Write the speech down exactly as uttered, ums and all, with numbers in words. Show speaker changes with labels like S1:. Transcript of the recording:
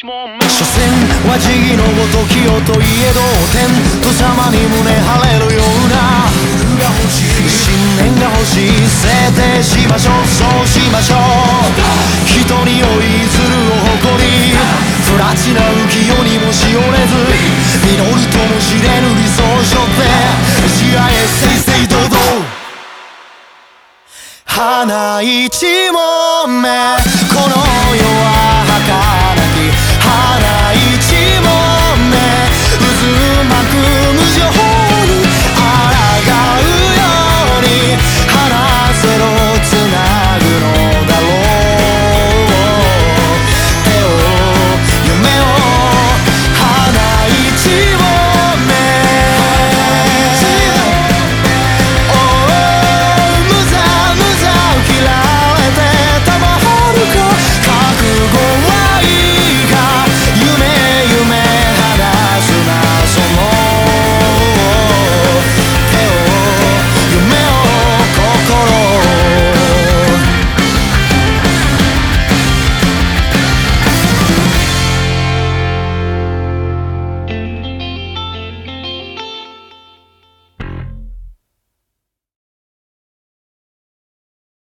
S1: 所詮は時期のごときよといえど天と様に胸張れるような信念が欲しい制定しましょうそうしましょう人に酔いずるを誇りプラチナ浮世にもしおれず実るともしれぬ理想を背負って試合へせいせい堂々花一問目この